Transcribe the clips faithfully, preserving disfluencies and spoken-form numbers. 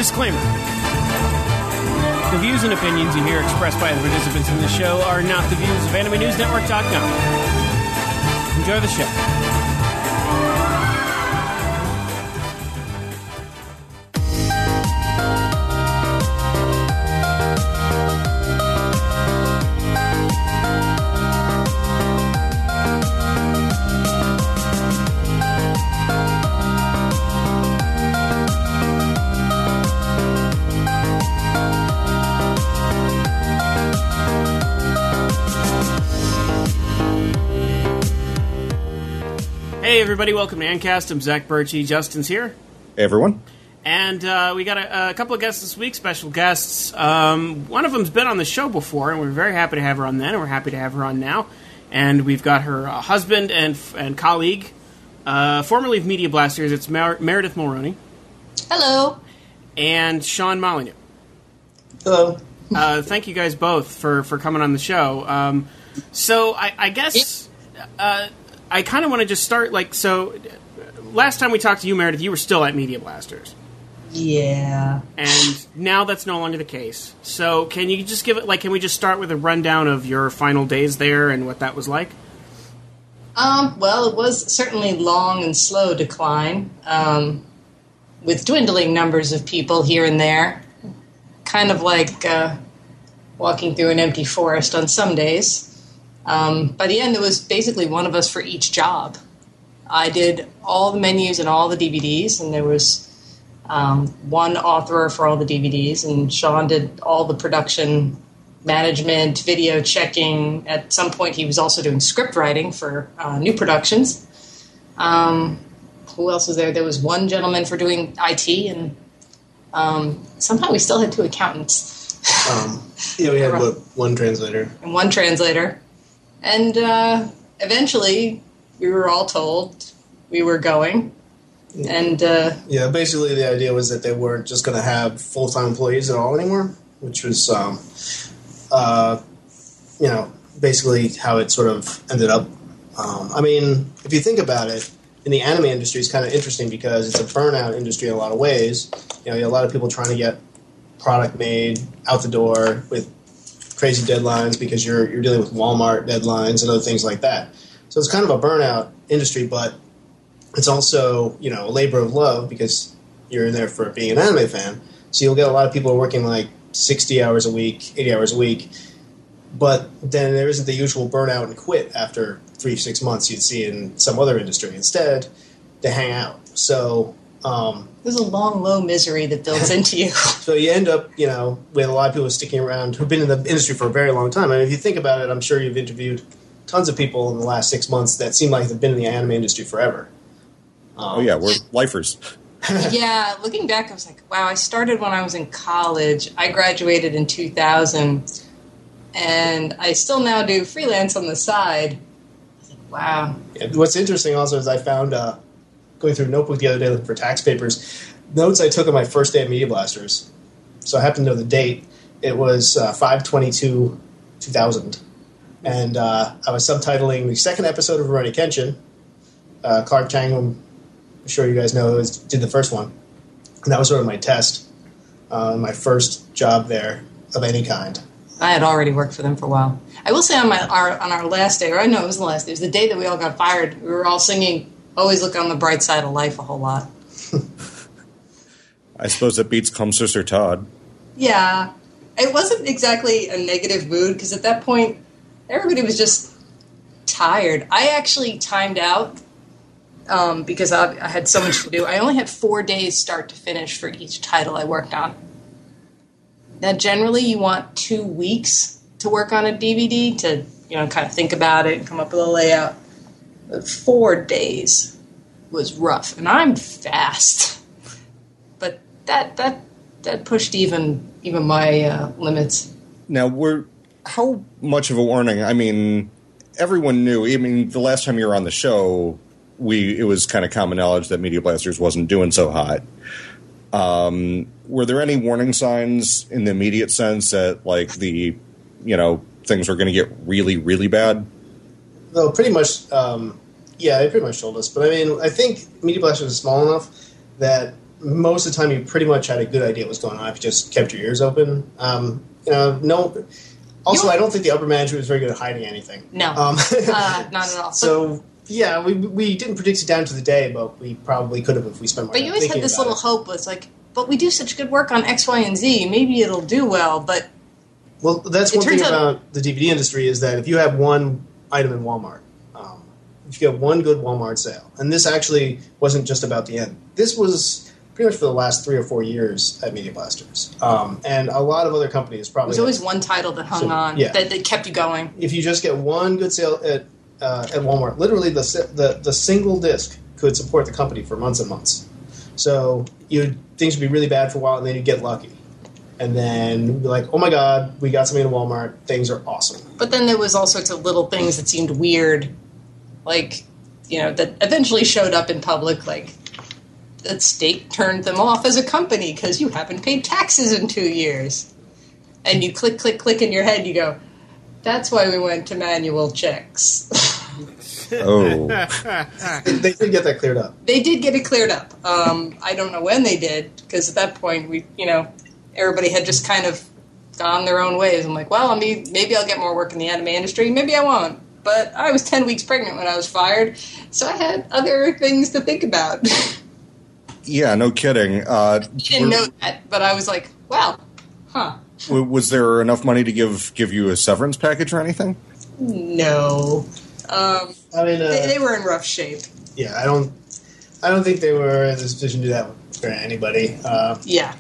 Disclaimer. The views and opinions you hear expressed by the participants in this show are not the views of Anime News Network dot com. Enjoy the show. Hey everybody, welcome to Ancast. I'm Zach Birchie. Justin's here. Hey everyone. And uh, we got a, a couple of guests this week, special guests. Um, one of them's been on the show before, and we're very happy to have her on then, and we're happy to have her on now. And we've got her uh, husband and and colleague, uh, formerly of Media Blasters, it's Mer- Meredith Mulroney. Hello. And Sean Molyneux. Hello. Uh, thank you guys both for, for coming on the show. Um, so I, I guess... Uh, I kind of want to just start, like, so, last time we talked to you, Meredith, you were still at Media Blasters. Yeah. And now that's no longer the case. So, can you just give it, like, can we just start with a rundown of your final days there and what that was like? Um, well, it was certainly long and slow decline, um, with dwindling numbers of people here and there. Kind of like uh, walking through an empty forest on some days. Um, by the end, there was basically one of us for each job. I did all the menus and all the D V Ds, and there was um, one authorer for all the D V Ds, and Sean did all the production management, video checking. At some point, he was also doing script writing for uh, new productions. Um, who else was there? There was one gentleman for doing I T, and um, somehow we still had two accountants. um, yeah, we had what, one translator. And one translator. And uh, eventually, we were all told we were going. And uh, yeah, basically the idea was that they weren't just going to have full-time employees at all anymore, which was, um, uh, you know, basically how it sort of ended up. Um, I mean, if you think about it, in the anime industry, it's kind of interesting because it's a burnout industry in a lot of ways. You know, you have a lot of people trying to get product made out the door with crazy deadlines because you're you're dealing with Walmart deadlines and other things like that. So it's kind of a burnout industry, but it's also, you know, a labor of love because you're in there for being an anime fan. So you'll get a lot of people working like sixty hours a week, eighty hours a week, but then there isn't the usual burnout and quit after three, six months you'd see in some other industry. Instead, they hang out. So um, there's a long, low misery that builds into you. So you end up, you know, with a lot of people sticking around who've been in the industry for a very long time. I mean, if you think about it, I'm sure you've interviewed tons of people in the last six months that seem like they've been in the anime industry forever. Um, oh, yeah, we're lifers. Yeah, looking back, I was like, wow, I started when I was in college. I graduated in two thousand, and I still now do freelance on the side. I was like, wow. Yeah, what's interesting also is I found... Uh, going through a notebook the other day looking for tax papers, notes I took on my first day at Media Blasters. So I happen to know the date. It was uh, five twenty-two two thousand. And uh, I was subtitling the second episode of Rurouni Kenshin. Uh, Clark Chang, I'm sure you guys know, was, did the first one. And that was sort of my test, uh, my first job there of any kind. I had already worked for them for a while. I will say on my our, on our last day, or I know it was the last day, it was the day that we all got fired, we were all singing Always Look on the Bright Side of Life a whole lot. I suppose that beats Come Sister Todd. Yeah. It wasn't exactly a negative mood, because at that point, everybody was just tired. I actually timed out um, because I, I had so much to do. I only had four days start to finish for each title I worked on. Now, generally, you want two weeks to work on a D V D to, you know, kind of think about it and come up with a layout. Four days was rough, and I'm fast, but that that that pushed even even my uh, limits. Now, we're how much of a warning? I mean, everyone knew. I mean, the last time you were on the show, we it was kind of common knowledge that Media Blasters wasn't doing so hot. Um, were there any warning signs in the immediate sense that, like, the you know things were going to get really, really bad? Well, pretty much, um, yeah, they pretty much told us. But I mean, I think Media Blasters is small enough that most of the time you pretty much had a good idea what was going on if you just kept your ears open. Um, you know, no. Also, You- I don't think the upper management was very good at hiding anything. No, Um, uh, not at all. so yeah, we we didn't predict it down to the day, but we probably could have if we spent more But time you always had thinking this about little it. hope was like, but we do such good work on X, Y, and Z. Maybe it'll do well. But Well, that's It one thing turns out- about the D V D industry is that if you have one item in Walmart, um, if you have one good Walmart sale, and this actually wasn't just about the end. This was pretty much for the last three or four years at Media Blasters, um, and a lot of other companies probably. there's always one title that hung So, on yeah. that, that kept you going. If you just get one good sale at uh, at Walmart, literally the si- the the single disc could support the company for months and months. So you things would be really bad for a while, and then you get lucky. And then you'd be like, oh my god, we got something in Walmart. Things are awesome. But then there was all sorts of little things that seemed weird, like, you know, that eventually showed up in public, like that state turned them off as a company because you haven't paid taxes in two years. And you click, click, click in your head, you go, that's why we went to manual checks. Oh, They, they did get that cleared up. They did get it cleared up. Um, I don't know when they did, because at that point, we, you know, everybody had just kind of gone their own ways. I'm like, well, I mean, maybe I'll get more work in the anime industry. Maybe I won't. But I was ten weeks pregnant when I was fired, so I had other things to think about. yeah, no kidding. Uh, You didn't know that, but I was like, well, huh. w- was there enough money to give give you a severance package or anything? No. Um, I mean, uh, they, they were in rough shape. yeah, I don't, I don't think they were in this position to do that for anybody. Uh, Yeah.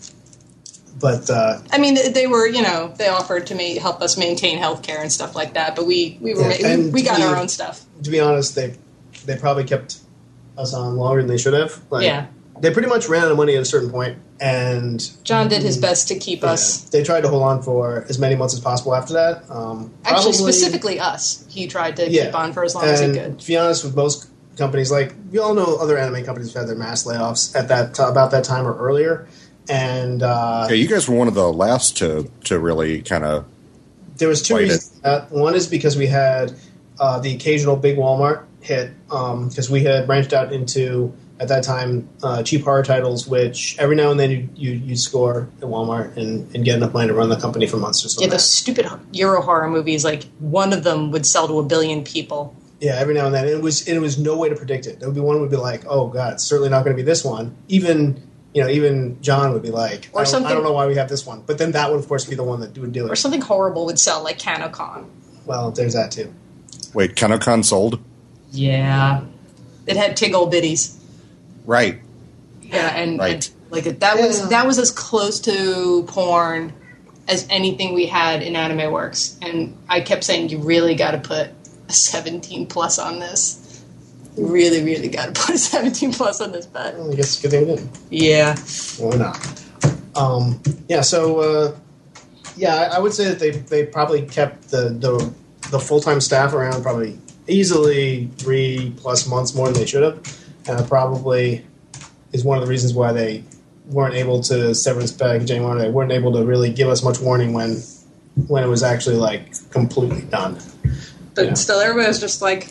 but uh, I mean, they- they were, you know, they offered to ma- help us maintain healthcare and stuff like that, but we, we, were Yeah, ma- we, and we got we- our own stuff. to be honest, they they probably kept us on longer than they should have. Like, Yeah. they pretty much ran out of money at a certain point, and John did his best to keep yeah, us. they tried to hold on for as many months as possible after that. Um, Actually, probably- specifically us. He tried to Yeah. keep on for as long as he and could. to be honest, with most companies, like we all know, other anime companies have had their mass layoffs at that about that time or earlier, and uh, Yeah, you guys were one of the last to to really kind of. there was two Fight reasons. for that. One is because we had uh, the occasional big Walmart hit, because we had branched out into at that time uh, cheap horror titles, which every now and then you you you score at Walmart and, and get enough money to run the company for months. Just Yeah, those stupid Euro horror movies, like, one of them would sell to a billion people. Yeah, every now and then. It was it was no way to predict it. There would be one would be like, oh god, it's certainly not going to be this one. Even you know, even John would be like, Or I, don't, something- I don't know why we have this one. But then that would of course be the one that would do Or it. something horrible would sell, like Kanokon. Well, there's that too. Wait, Kanokon sold? Yeah. It had tiggle bitties. Right. Yeah, and, Right. and like that was Yeah. that was as close to porn as anything we had in Anime Works. And I kept saying, you really got to put a seventeen plus on this. You really, really got to put a seventeen plus on this bet. Well, I guess it's a good thing we didn't. Yeah. Why not? Um, yeah, so uh, yeah, I, I would say that they they probably kept the the, the full time staff around probably easily three plus months more than they should have, and it probably is one of the reasons why they weren't able to severance package anymore. They weren't able to really give us much warning when when it was actually like completely done. But Yeah. still, everybody was just like,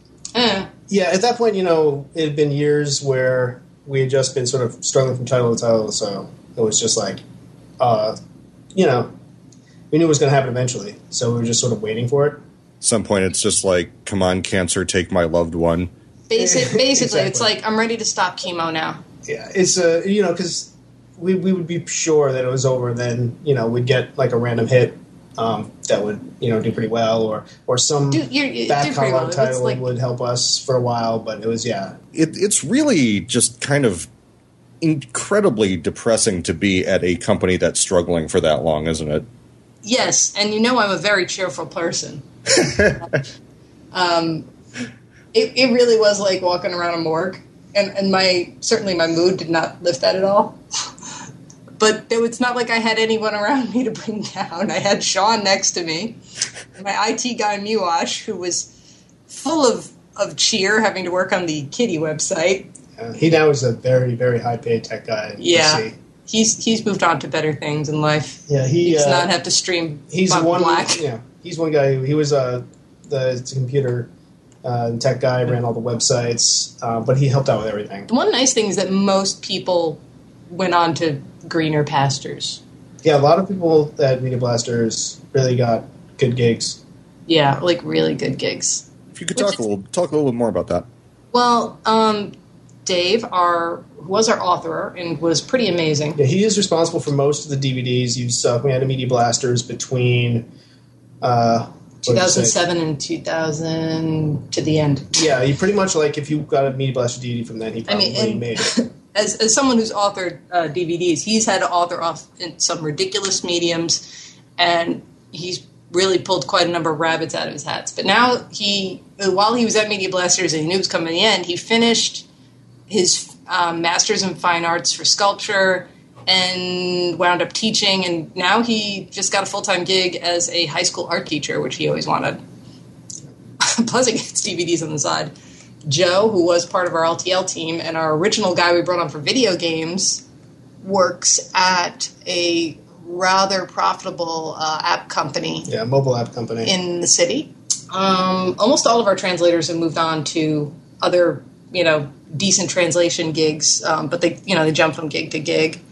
eh. Yeah, at that point, you know, it had been years where we had just been sort of struggling from title to title, so it was just like, uh, you know, we knew it was going to happen eventually, so we were just sort of waiting for it. At some point, it's just like, come on, cancer, take my loved one. Basic, basically, it's Exactly. like, I'm ready to stop chemo now. Yeah, it's uh, you know, because we we would be sure that it was over, then you know we'd get like a random hit um, that would you know do pretty well, or or some Do, you're, you bad do pretty well. catalog It's title like, would help us for a while, but it was yeah. It, it's really just kind of incredibly depressing to be at a company that's struggling for that long, isn't it? yes, and you know I'm a very cheerful person. um, it, it really was like walking around a morgue, and, and my certainly my mood did not lift that at all. But there, it's not like I had anyone around me to bring down. I had Sean next to me, my I T guy Muash, who was full of, of cheer, having to work on the Kitty website. Uh, he now is a very very high paid tech guy. at Yeah. P C. He's he's moved on to better things in life. Yeah, he He does uh, not have to stream He's Black one. Black. Yeah, he's one guy who he was uh, the computer uh, the tech guy, ran all the websites, uh, but he helped out with everything. The one nice thing is that most people went on to greener pastures. Yeah, a lot of people at Media Blasters really got good gigs. Yeah, like really good gigs. If you could talk a little, talk a little bit more about that. Well, um, Dave, our who was our author and was pretty amazing. Yeah, he is responsible for most of the D V Ds you saw coming out of Media Blasters between uh, two thousand seven and two thousand to the end. Yeah, he pretty much, like, if you got a Media Blaster D V D from then, he probably I mean, and, made it. As, as someone who's authored uh, D V Ds, he's had to author off in some ridiculous mediums, and he's really pulled quite a number of rabbits out of his hats. But now he, while he was at Media Blasters and he knew it was coming to the end, he finished his um, Masters in Fine Arts for sculpture and wound up teaching, and now he just got a full-time gig as a high school art teacher, which he always wanted. Plus he gets D V Ds on the side. Joe, who was part of our L T L team and our original guy we brought on for video games, works at a rather profitable uh, app company. Yeah, mobile app company. In the city. Um, almost all of our translators have moved on to other, you know, decent translation gigs, um, but they, you know, they jump from gig to gig.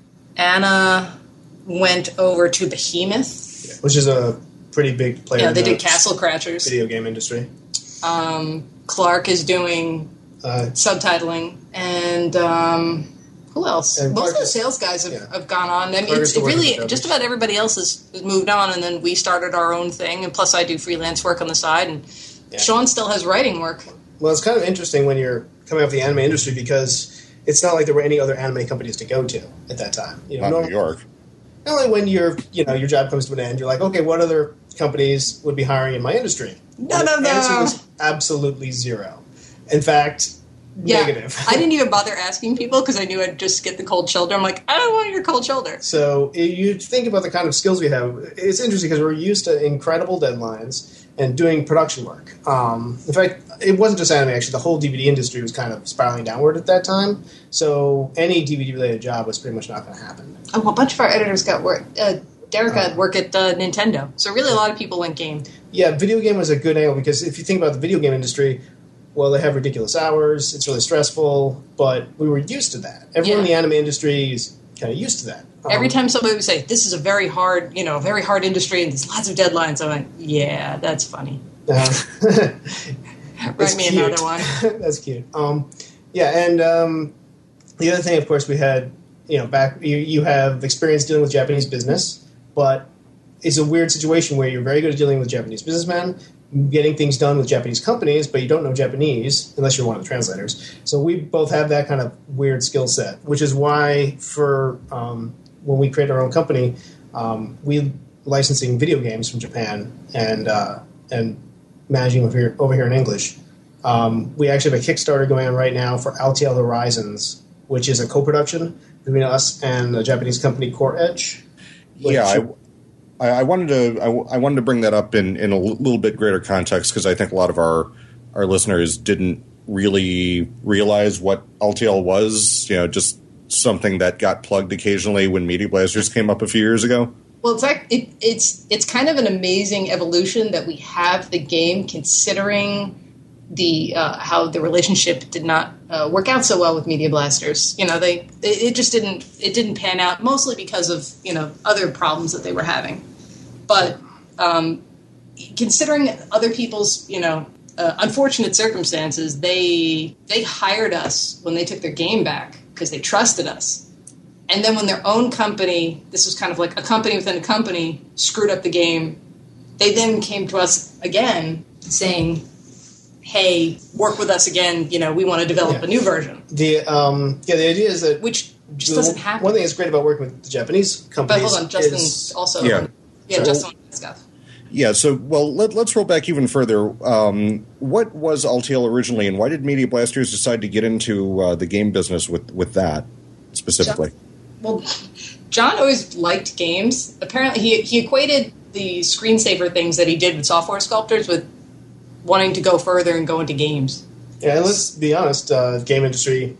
Anna went over to Behemoth. Yeah, which is a pretty big player. Yeah, they in the did Castle Crashers. Video game industry. Um, Clark is doing uh, subtitling, and um, who else? And Most Clark of the is, sales guys have, yeah. have gone on. I mean, Clark it's is the it really working just about everybody else has, has moved on, and then we started our own thing. And plus, I do freelance work on the side, and yeah. Sean still has writing work. Well, it's kind of interesting when you're coming off the anime industry because it's not like there were any other anime companies to go to at that time. You know, Not normally, New York. Normally, when your you know your job comes to an end, you're like, okay, what other companies would be hiring in my industry? No, and no, the no. answer was absolutely zero. In fact, Yeah, negative. I didn't even bother asking people because I knew I'd just get the cold shoulder. I'm like, I don't want your cold shoulder. So you think about the kind of skills we have. It's interesting because we're used to incredible deadlines and doing production work. Um, in fact, it wasn't just anime. Actually, the whole D V D industry was kind of spiraling downward at that time. So any D V D-related job was pretty much not going to happen. Oh, a bunch of our editors got work. Uh, Derek had work at uh, Nintendo. So really a lot of people went game. Yeah, video game was a good angle because if you think about the video game industry, well, they have ridiculous hours. It's really stressful, but we were used to that. Everyone Yeah. in the anime industry is kind of used to that. Um, Every time somebody would say, this is a very hard, you know, very hard industry and there's lots of deadlines, I'm like, yeah, that's funny. Uh, Write me cute. another one. That's cute. Um, yeah, and um, the other thing, of course, we had, you know, back, you, you have experience dealing with Japanese business, but it's a weird situation where you're very good at dealing with Japanese businessmen, getting things done with Japanese companies, but you don't know Japanese unless you're one of the translators. So we both have that kind of weird skill set, which is why for um, when we create our own company, um, we licensing video games from Japan and uh, and managing over here, over here in English. Um, we actually have a Kickstarter going on right now for L T L Horizons, which is a co-production between us and a Japanese company, Core Edge. Yeah, I, I, I wanted to. I, I wanted to bring that up in, in a little bit greater context because I think a lot of our our listeners didn't really realize what L T L was. You know, just something that got plugged occasionally when Media Blasters came up a few years ago. Well, in fact, it, it's it's kind of an amazing evolution that we have the game, considering the uh, how the relationship did not uh, work out so well with Media Blasters. You know, they it, it just didn't it didn't pan out, mostly because of you know other problems that they were having. But um, considering other people's you know uh, unfortunate circumstances, they they hired us when they took their game back because they trusted us. And then when their own company, this was kind of like a company within a company, screwed up the game, they then came to us again saying, hey, work with us again, you know, we want to develop Yeah. a new version. The um, yeah, the idea is that Which just the- doesn't happen. One thing that's great about working with the Japanese But companies hold on, Justin is also... Yeah. Yeah, So- Justin wanted to stuff. Yeah, so, well, let, let's roll back even further. Um, what was L T L originally, and why did Media Blasters decide to get into uh, the game business with, with that specifically? Well, John always liked games. Apparently, he he equated the screensaver things that he did with software sculptors with wanting to go further and go into games. Yeah, and let's be honest, uh, the game industry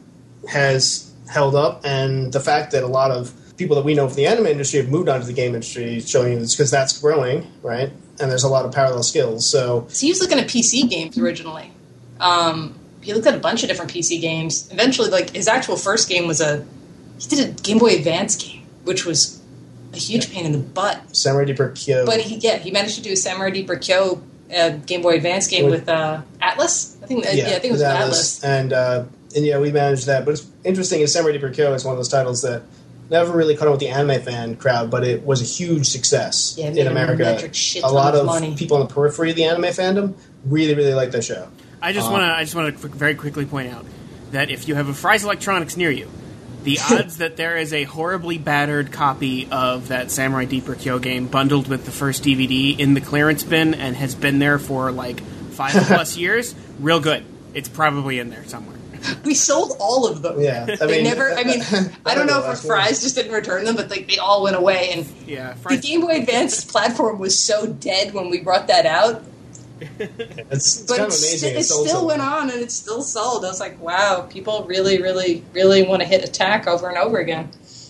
has held up, and the fact that a lot of people that we know from the anime industry have moved on to the game industry is showing you this because that's growing, right? and there's a lot of parallel skills. So, so he was looking at P C games originally. Um, he looked at a bunch of different P C games. Eventually, like his actual first game was a he did a Game Boy Advance game, which was a huge pain in the butt. Samurai Deeper Kyo. But he yeah he managed to do a Samurai Deeper Kyo uh, Game Boy Advance game with, with uh, Atlas. I think uh, yeah, yeah I think it was with Atlas. Atlas. And uh, and yeah, we managed that. But it's interesting. Is Samurai Deeper Kyo is one of those titles that never really caught on with the anime fan crowd, but it was a huge success yeah, in America. A, a lot of, money. people on the periphery of the anime fandom really, really like that show. I just um, want to. I just want to very quickly point out that if you have a Fry's Electronics near you, the odds that there is a horribly battered copy of that Samurai Deeper Kyo game bundled with the first D V D in the clearance bin and has been there for like five plus years, real good. It's probably in there somewhere. We sold all of them. Yeah, I they mean, never. I mean, I don't know if Fry's just didn't return them, but like they all went away. And yeah, the Game Boy Advance platform was so dead when we brought that out. It's, it's but kind of it's, amazing. It, it still sold. went on, and it still sold. I was like, wow, people really, really, really want to hit attack over and over again.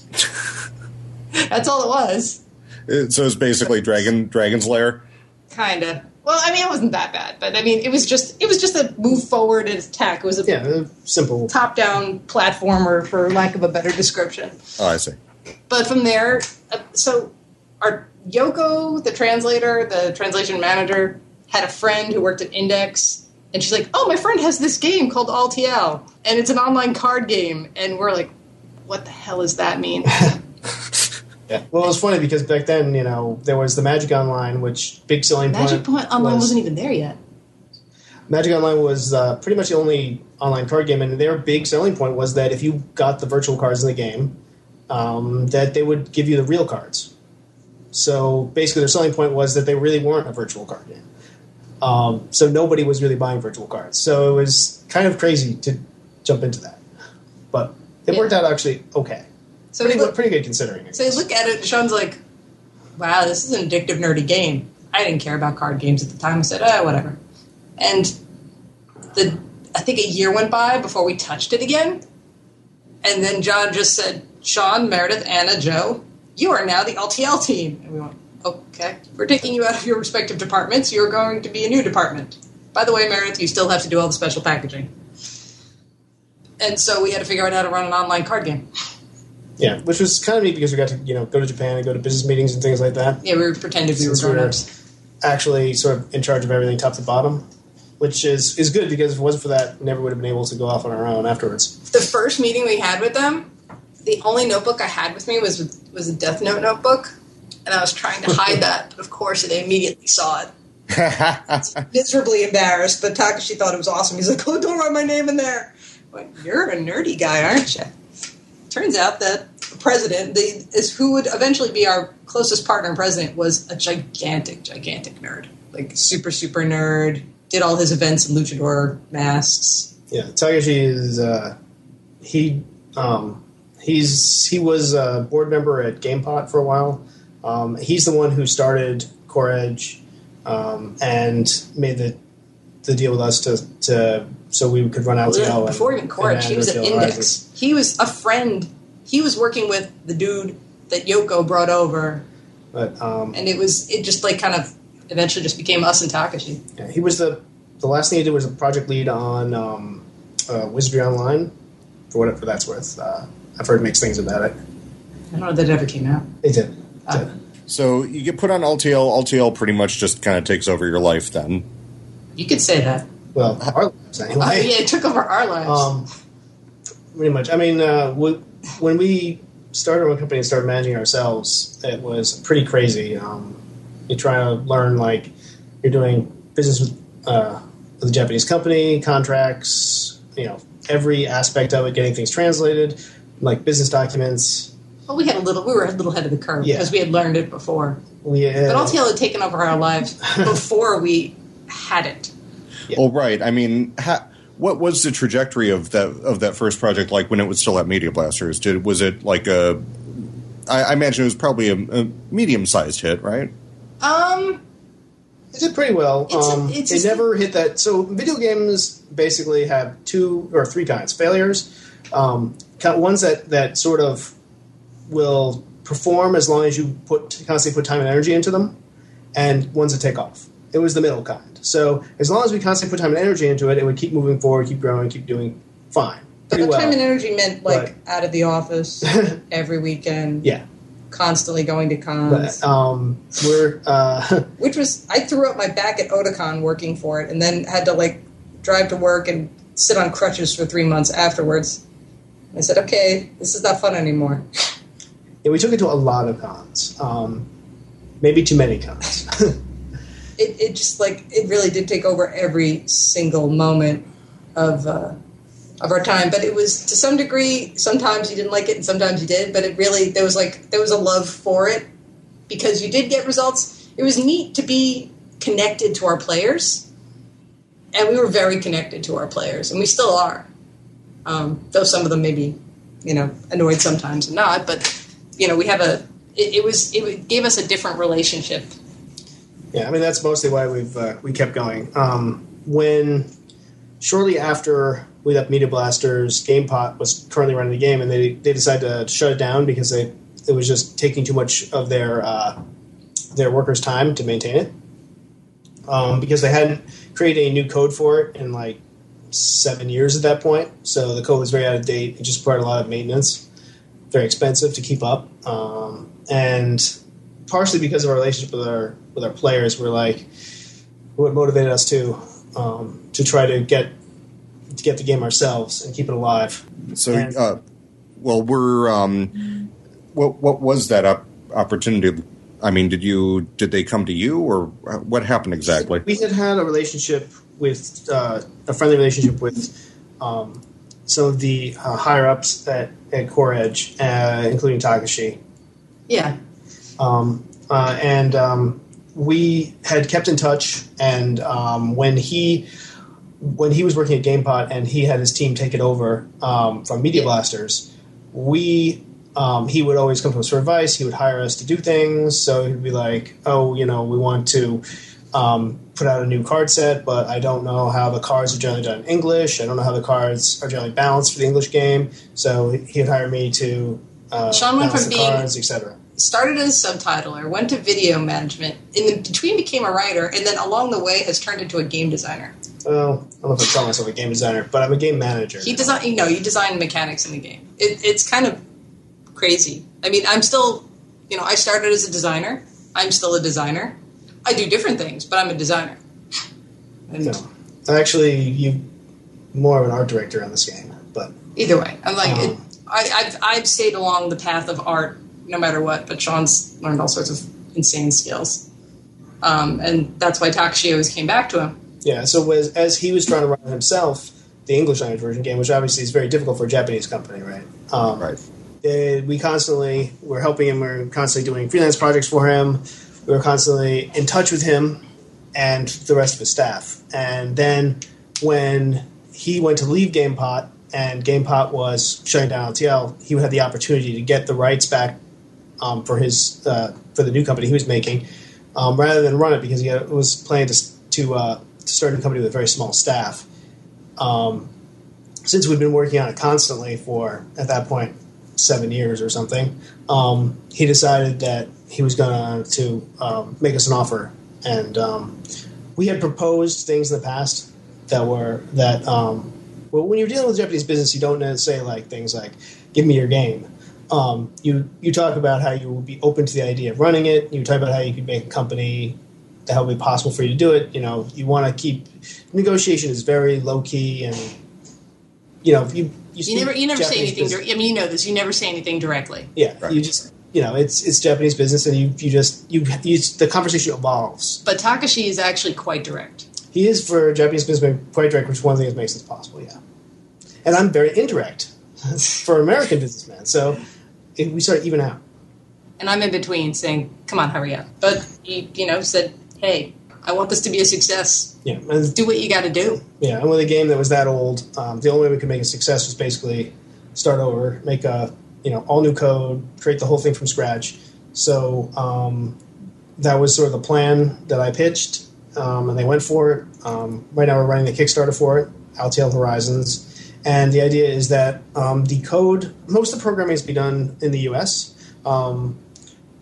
That's all it was. It, so it's basically Dragon Dragon's Lair. Kinda. Well, I mean, it wasn't that bad, but I mean, it was just it was just a move forward and attack. It was a yeah, simple top-down platformer, for lack of a better description. Oh, I see. But from there, uh, so our Yoko, the translator, the translation manager, had a friend who worked at Index, and she's like, "Oh, my friend has this game called All T L, and it's an online card game." And we're like, "What the hell does that mean?" Yeah. Well, it was funny because back then, you know, there was the Magic Online, which big selling point. Magic Point Online was, wasn't even there yet. Magic Online was uh, pretty much the only online card game, and their big selling point was that if you got the virtual cards in the game, um, that they would give you the real cards. So basically, their selling point was that they really weren't a virtual card game. Um, so nobody was really buying virtual cards. So it was kind of crazy to jump into that, but it yeah. worked out actually okay. So pretty, look, pretty good considering it. So you look at it, and Sean's like, wow, this is an addictive, nerdy game. I didn't care about card games at the time. I said, oh, whatever. And the I think a year went by before we touched it again. And then John just said, Sean, Meredith, Anna, Joe, you are now the L T L team. And we went, okay. We're taking you out of your respective departments. You're going to be a new department. By the way, Meredith, you still have to do all the special packaging. And so we had to figure out how to run an online card game. Yeah, which was kind of neat because we got to, you know, go to Japan and go to business meetings and things like that. Yeah, we were pretending we were grown-ups. Actually sort of in charge of everything top to bottom, which is, is good because if it wasn't for that, we never would have been able to go off on our own afterwards. The first meeting we had with them, the only notebook I had with me was was a Death Note notebook, and I was trying to hide that, but of course they immediately saw it. Miserably embarrassed, but Takashi thought it was awesome. He's like, oh, don't write my name in there. I'm like, you're a nerdy guy, aren't you? Turns out that the president, the, is who would eventually be our closest partner and president, was a gigantic, gigantic nerd. Like, super, super nerd. Did all his events in luchador masks. Yeah, Takashi is, uh, he, um, he's, he was a board member at GamePot for a while. Um, he's the one who started Core Edge, um, and made the, the deal with us to, to, so we could run L T L. Well, before even Core Edge, he was at Index. Rises. He was a friend. He was working with the dude that Yoko brought over. But, um, and it was, it just like kind of eventually just became us and Takashi. Yeah, he was the, the last thing he did was a project lead on um, uh, Wizardry Online, for whatever that's worth. Uh, I've heard mixed things about it. I don't know that it ever came out. It did. It uh, did. So you get put on L T L. L T L pretty much just kind of takes over your life then. You could say that. Well, our lives anyway. Uh, yeah, it took over our lives. Um, pretty much. I mean, uh, we, when we started our company and started managing ourselves, it was pretty crazy. Um, you try to learn, like, you're doing business with, uh, with a Japanese company, contracts, you know, every aspect of it, getting things translated, like business documents. Well, we had a little, we were a little ahead of the curve yeah. because we had learned it before. We, uh, but L T L had taken over our lives before we had it. Yeah. Well, right. I mean, ha- what was the trajectory of that of that first project like when it was still at Media Blasters? Did was it like a? I, I imagine it was probably a, a medium-sized hit, right? Um, it did pretty well. It's a, um, it's it never hit that. So video games basically have two or three kinds: failures, um, ones that that sort of will perform as long as you put constantly put time and energy into them, and ones that take off. It was the middle kind. So as long as we constantly put time and energy into it, it would keep moving forward, keep growing, keep doing fine. But Pretty the well. time and energy meant like But- out of the office every weekend, Yeah. constantly going to cons. But, um, we're uh, Which was, I threw up my back at Otakon working for it, and then had to like drive to work and sit on crutches for three months afterwards. I said, okay, this is not fun anymore. yeah, we took it to a lot of cons. Um, maybe too many cons. It, it just like it really did take over every single moment of uh, of our time. But it was to some degree. Sometimes you didn't like it, and sometimes you did. But it really there was like there was a love for it because you did get results. It was neat to be connected to our players, and we were very connected to our players, and we still are. Um, though some of them may be, you know, annoyed sometimes and not. But you know, we have a. It, it was it gave us a different relationship. Yeah, I mean that's mostly why we've uh, we kept going. Um, when shortly after we left Media Blasters, GamePot was currently running the game, and they they decided to shut it down because they it was just taking too much of their uh, their workers' time to maintain it. Um, because they hadn't created a new code for it in like seven years at that point, so the code was very out of date. It just required a lot of maintenance, very expensive to keep up, um, and partially because of our relationship with our with our players, we're like what motivated us to um, to try to get to get the game ourselves and keep it alive. So, And- uh, well, we're um, what what was that op- opportunity? I mean, did you did they come to you, or what happened exactly? We had had a relationship with uh, a friendly relationship with um, some of the uh, higher ups at, at Core Edge, uh, including Takashi. Yeah. Um, uh, and um, we had kept in touch, and um, when he when he was working at GamePot and he had his team take it over um, from Media Blasters, we um, he would always come to us for advice. He would hire us to do things. So he'd be like, "Oh, you know, we want to um, put out a new card set, but I don't know how the cards are generally done in English. I don't know how the cards are generally balanced for the English game." So he'd hire me to uh, Sean went balance from the being- cards, et cetera. Started as a subtitler, went to video management, in between became a writer, and then along the way has turned into a game designer. Well, I don't know if I call myself a game designer, but I'm a game manager. He design, you know, you design mechanics in the game. It, it's kind of crazy. I mean, I'm still, you know, I started as a designer. I'm still a designer. I do different things, but I'm a designer. And No. Actually, you more of an art director on this game, but either way, I'm like, Um, it, I, I've I've stayed along the path of art no matter what. But Sean's learned all sorts of insane skills, um, and that's why Takashi always came back to him. yeah. So as, as he was trying to run himself the English language version game, which obviously is very difficult for a Japanese company, right? Um, Right. it- we constantly were helping him. We were constantly doing freelance projects for him. We were constantly in touch with him and the rest of his staff. And then when he went to leave GamePot and GamePot was shutting down L T L, he would have the opportunity to get the rights back um, for his uh, for the new company he was making, um, rather than run it because he had, was planning to to, uh, to start a new company with a very small staff. Um, since we'd been working on it constantly for at that point seven years or something, um, he decided that he was going to um, make us an offer, and um, we had proposed things in the past that were that. Um, well, when you're dealing with Japanese business, you don't say like things like "give me your game." Um, you you talk about how you will be open to the idea of running it. You talk about how you could make a company that will be possible for you to do it. You know, you want to keep negotiation is very low key, and you know, you you, You never you never say Japanese anything. business- Dir- I mean, you know this. You never say anything directly. Yeah, Right. you just you know, it's it's Japanese business, and you you just you, you the conversation evolves. But Takashi is actually quite direct. He is for Japanese businessman quite direct, which is one of the things that makes this possible. Yeah, and I'm very indirect for American businessmen, so it, we sort of even out. And I'm in between saying, come on, hurry up. But he, you know, said, hey, I want this to be a success. Yeah, and, Do what you got to do. yeah, and with a game that was that old, um, the only way we could make a success was basically start over, make a you know all new code, create the whole thing from scratch. So um, that was sort of the plan that I pitched, um, and they went for it. Um, right now, we're running the Kickstarter for it, L T L Horizons. And the idea is that um, the code, most of the programming is to be done in the U S. Um,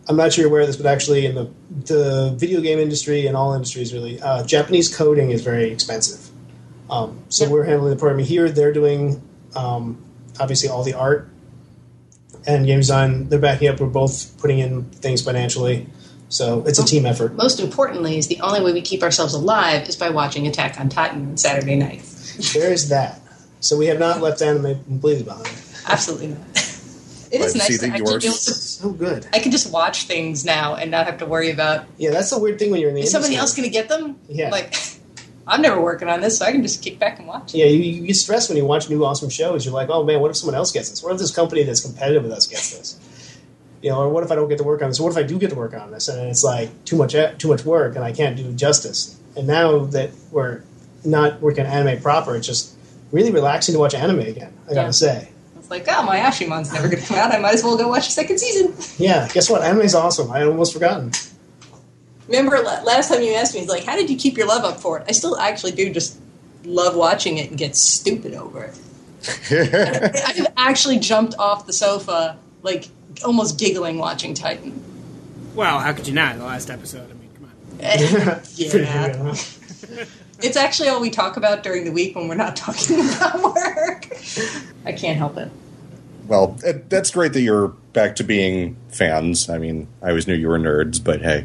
I'm not sure you're aware of this, but actually in the the video game industry and all industries really, uh, Japanese coding is very expensive. Um, so Yeah. we're handling the programming here. They're doing um, obviously all the art and game design. They're backing up. We're both putting in things financially. So it's a team effort. Most importantly, is the only way we keep ourselves alive is by watching Attack on Titan on Saturday nights. There's that. So we have not left anime completely behind. Absolutely not. It is Right, see nice to that actually yours- be able to. So good. I can just watch things now and not have to worry about Yeah, that's the weird thing when you're in the is somebody industry. else going to get them. Yeah. Like, I'm never working on this, so I can just kick back and watch it. Yeah, you, you get stressed when you watch new awesome shows. You're like, oh man, what if someone else gets this? What if this company that's competitive with us gets this? You know, or what if I don't get to work on this? Or what if I do get to work on this and it's like too much too much work and I can't do justice? And now that we're not working on anime proper, it's just really relaxing to watch anime again. I gotta Yeah. say, It's like, oh, my Ashimon's never going to come out. I might as well go watch the second season. yeah. Guess what? Anime's awesome. I had almost forgotten. Remember la- last time you asked me, it's like, how did you keep your love up for it? I still actually do just love watching it and get stupid over it. I've actually jumped off the sofa, like, almost giggling watching Titan. Well, how could you not? The last episode. I mean, come on. Yeah. It's actually all we talk about during the week when we're not talking about work. I can't help it. Well, it, that's great that you're back to being fans. I mean, I always knew you were nerds, but hey.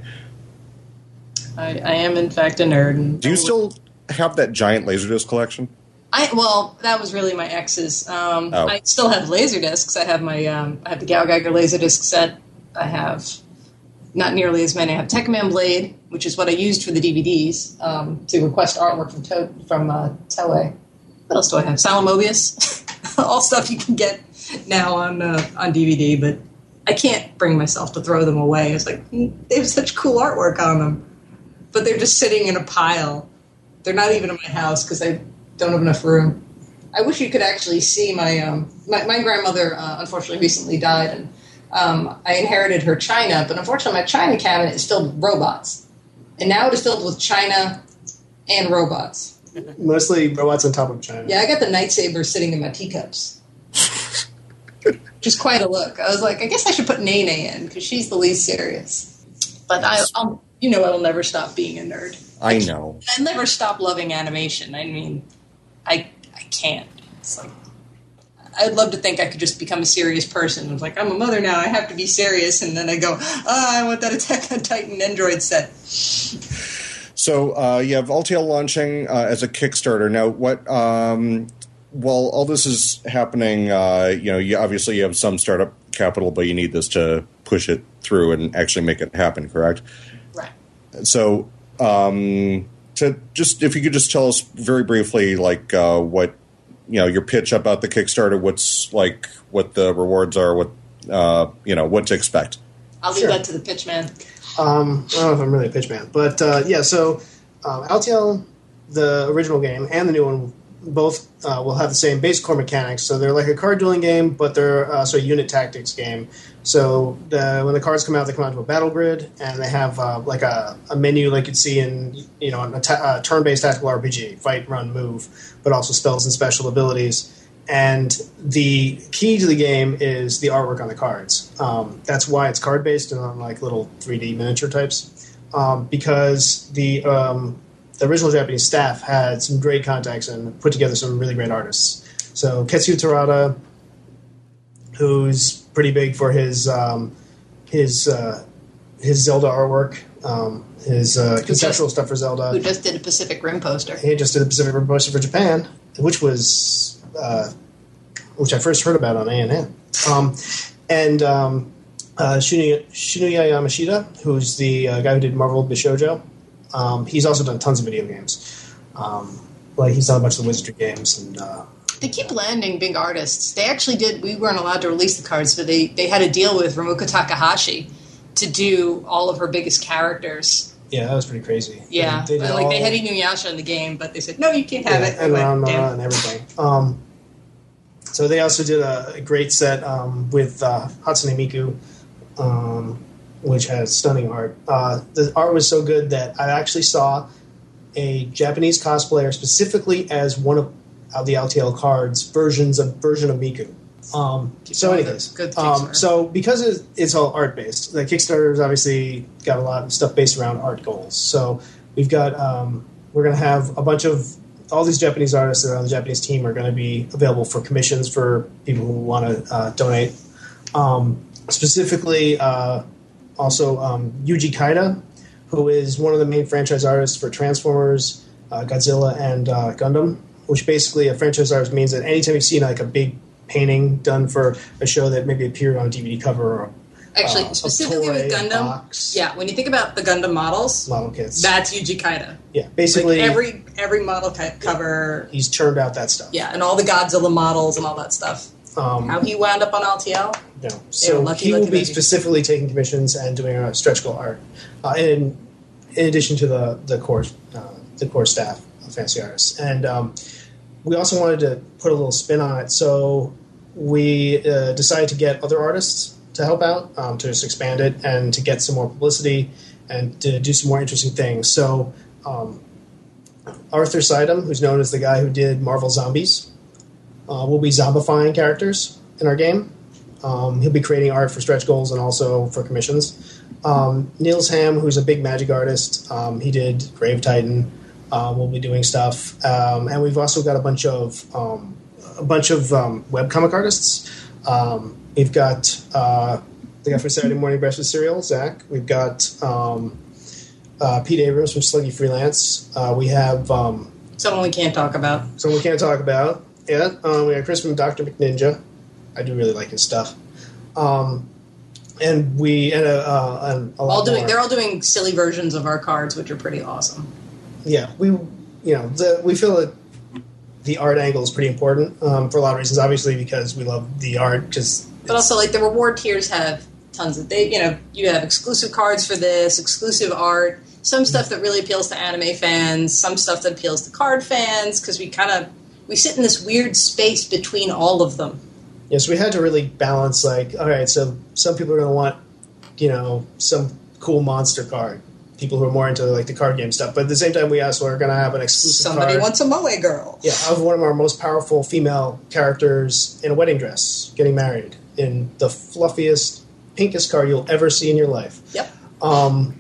I, I am, in fact, a nerd. And Do you still have that giant Laserdisc collection? I well, that was really my ex's. Um, Oh. I still have Laserdiscs. I have my um, I have the Gal Geiger Laserdisc set. I have not nearly as many. I have Tekman Blade, which is what I used for the D V Ds um, to request artwork from to- from uh, Toei. What else do I have? Silent Mobius, all stuff you can get now on uh, on D V D. But I can't bring myself to throw them away. It's like mm, they have such cool artwork on them, but they're just sitting in a pile. They're not even in my house because I don't have enough room. I wish you could actually see my um, my, my grandmother. Uh, unfortunately, recently died, and um, I inherited her china. But unfortunately, my china cabinet is filled with robots, and now it is filled with china and robots. Mostly robots on top of China. Yeah, I got the lightsaber sitting in my teacups. Just quite a look. I was like, I guess I should put Nene in because she's the least serious. But I, I'll, you know, I will never stop being a nerd. I know. I'll never stop loving animation. I mean, I I can't. It's like I'd love to think I could just become a serious person. It's like I'm a mother now. I have to be serious, and then I go, oh, I want that Attack on Titan Android set. So uh, you have L T L launching uh, as a Kickstarter. Now, what? Um, while all this is happening, uh, you know, you obviously you have some startup capital, but you need this to push it through and actually make it happen. Correct? Right. So, um, to just if you could just tell us very briefly, like uh, what you know, your pitch about the Kickstarter, what's like, what the rewards are, what uh, you know, what to expect. I'll leave Sure. that to the pitch man. Um, I don't know if I'm really a pitch man, but uh, yeah. So um, L T L, the original game and the new one, both uh, will have the same basic core mechanics. So they're like a card dueling game, but they're uh, sort of unit tactics game. So the, when the cards come out, they come out to a battle grid, and they have uh, like a, a menu like you'd see in you know a ta- uh, turn-based tactical R P G: fight, run, move, but also spells and special abilities. And the key to the game is the artwork on the cards. Um, that's why it's card-based and not like little three D miniature types. Um, because the um, the original Japanese staff had some great contacts and put together some really great artists. So Ketsuya Terada, who's pretty big for his um, his uh, his Zelda artwork, um, his uh, conceptual stuff for Zelda. Who just did a Pacific Rim poster? He just did a Pacific Rim poster for Japan, which was uh, which I first heard about on A and N. Um, and um, uh, Shinuya, Shinuya Yamashita, who's the uh, guy who did Marvel Bishojo. Um, he's also done tons of video games. Um, like he's done a bunch of the Wizardry games and. Uh, They keep landing big artists. They actually did. We weren't allowed to release the cards, but they, they had a deal with Ramuka Takahashi to do all of her biggest characters. Yeah, that was pretty crazy. Yeah, they, they did like all, they had Inuyasha in the game, but they said no, you can't have yeah, it. and Like, Ranma damn. and everything. Um, so they also did a, a great set um, with uh, Hatsune Miku, um, which has stunning art. Uh, the art was so good that I actually saw a Japanese cosplayer specifically as one of uh, the L T L cards versions of version of Miku. Um, so, going. anyways, Good um, Kickstarter. so because it- it's all art based, the Kickstarter's obviously got a lot of stuff based around art goals. So we've got um, we're going to have a bunch of all these Japanese artists that are on the Japanese team are going to be available for commissions for people who want to uh, donate. Um, specifically, uh, also um, Yuji Kaida, who is one of the main franchise artists for Transformers, uh, Godzilla, and uh, Gundam. Which basically a franchise artist means that anytime you see like a big painting done for a show that maybe appeared on a D V D cover or Actually, uh, a specifically toy with Gundam, box, yeah, when you think about the Gundam models, model kits. that's Yuji Kaida. Yeah, basically Like every every model co- cover, he's turned out that stuff. yeah, and all the Godzilla models and all that stuff. Um, How he wound up on L T L? no. So lucky, he will lucky, be lucky. specifically taking commissions and doing uh, stretch goal art, uh, in in addition to the the core uh, the core staff of Fancy Artists. And um, we also wanted to put a little spin on it, so we uh, decided to get other artists to help out, um, to just expand it and to get some more publicity and to do some more interesting things. So um, Arthur Sidem, who's known as the guy who did Marvel Zombies, uh, will be zombifying characters in our game. Um, he'll be creating art for stretch goals and also for commissions. Um, Niels Ham, who's a big magic artist, um, he did Grave Titan. Um, we'll be doing stuff, um, and we've also got a bunch of um, a bunch of um, webcomic artists. Um, we've got uh, the guy from Saturday Morning Breakfast Cereal, Zach. We've got um, uh, Pete Abrams from Sluggy Freelance. Uh, we have um, Someone we can't talk about. someone we can't talk about. Yeah, um, we have Chris from Doctor McNinja. I do really like his stuff. Um, and we and, uh, uh, and a lot All doing, more. they're all doing silly versions of our cards, which are pretty awesome. Yeah, we you know the, we feel that the art angle is pretty important um, for a lot of reasons. Obviously, because we love the art. Because But also, like the reward tiers have tons of they. You know, you have exclusive cards for this, exclusive art, some stuff that really appeals to anime fans, some stuff that appeals to card fans. Because we kind of we sit in this weird space between all of them. yes, we had to really balance. Like, all right, so some people are going to want you know some cool monster card. People who are more into like the card game stuff, but at the same time, we also are going to have an exclusive Somebody card. wants a Moe girl. Yeah, of one of our most powerful female characters in a wedding dress, getting married in the fluffiest, pinkest card you'll ever see in your life. Yep. Um,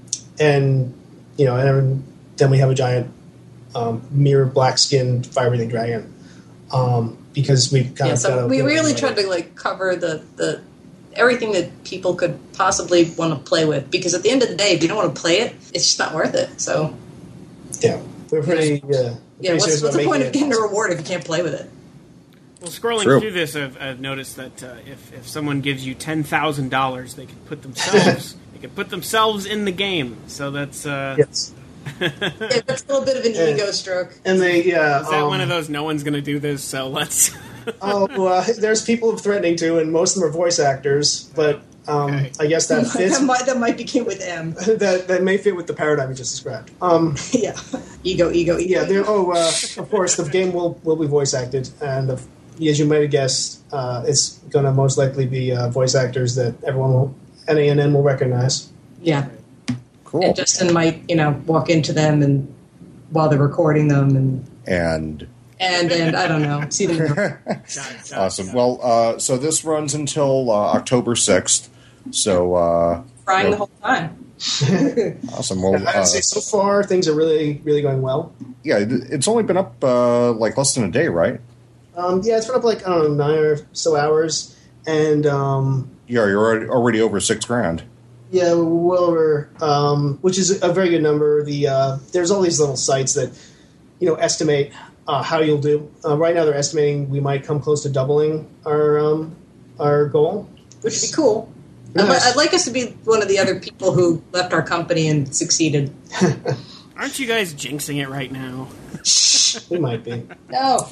and you know, and then we have a giant um, mirror black-skinned fire-breathing dragon um, because we kind Yeah. of So gotta we go really away. tried to like cover the the everything that people could possibly want to play with. Because at the end of the day, if you don't want to play it, it's just not worth it. So Yeah, we're pretty. Uh, yeah, pretty what's, serious what's the about point of making getting it a reward if you can't play with it? Well, scrolling True. through this, I've, I've noticed that uh, if, if someone gives you ten thousand dollars, they can put themselves they can put themselves in the game. So that's uh, Yes, Yeah, that's a little bit of an Yeah. ego stroke. and they yeah. is that um, one of those? No one's going to do this, so let's. Oh, uh, there's people threatening to, and most of them are voice actors. But um, Okay. I guess that fits. that might that might begin with M. that that may fit with the paradigm you just described. Um, yeah, ego, ego, ego. yeah. There, oh, uh, of course, the game will will be voice acted, and uh, as you might have guessed, uh, it's going to most likely be uh, voice actors that everyone will N A N N will recognize. yeah. Cool. And Justin might you know walk into them and while they're recording them and And and and I don't know see them. Shot, shot, awesome. shot. Well, uh, so this runs until uh, October sixth. So uh, Crying the whole time. awesome. Well, I'd uh, say so far things are really really going well. yeah, it- it's only been up uh, like less than a day, right? Um, yeah, it's been up like I don't know nine or so hours, and um, Yeah, you're already, already over six grand. yeah, well over, um, which is a very good number. The uh, there's all these little sites that you know estimate uh, how you'll do. Uh, right now, they're estimating we might come close to doubling our um, our goal. Which would be cool. I'd, li- Nice. I'd like us to be one of the other people who left our company and succeeded. Aren't you guys jinxing it right now? We might be. No.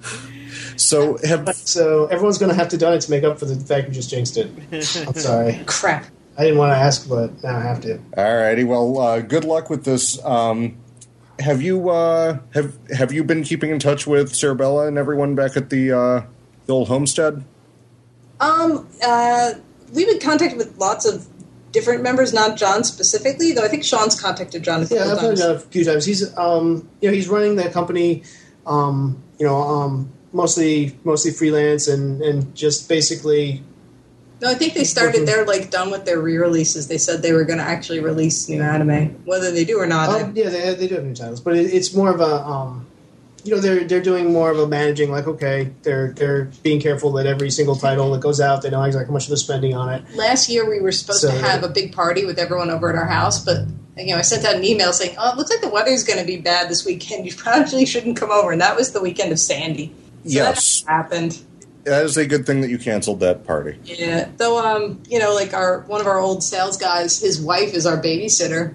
So have So everyone's going to have to donate to make up for the fact we just jinxed it. I'm sorry. Crap. I didn't want to ask, but now I have to. alrighty. Well, uh, good luck with this. Um, have you uh, have have you been keeping in touch with Cerebella and everyone back at the uh, the old homestead? Um, uh, we've been contacted with lots of different members, not John specifically, though I think Sean's contacted John a couple Yeah, I've times. done it a few times. He's um, you know, he's running the company, um, you know, um, mostly mostly freelance and, and just basically. No, I think they started. They're like done with their re-releases. They said they were going to actually release new anime, whether they do or not. Um, yeah, they they do have new titles, but it, it's more of a. Um, You know, they're they're doing more of a managing, like, okay, they're they're being careful that every single title that goes out, they know exactly how much they're spending on it. Last year, we were supposed So- to have a big party with everyone over at our house, but you know, I sent out an email saying, "Oh, it looks like the weather's going to be bad this weekend. You probably shouldn't come over." And that was the weekend of Sandy. So Yes. that happened. That is a good thing that you canceled that party. Yeah, though, um, you know, like our one of our old sales guys, his wife is our babysitter,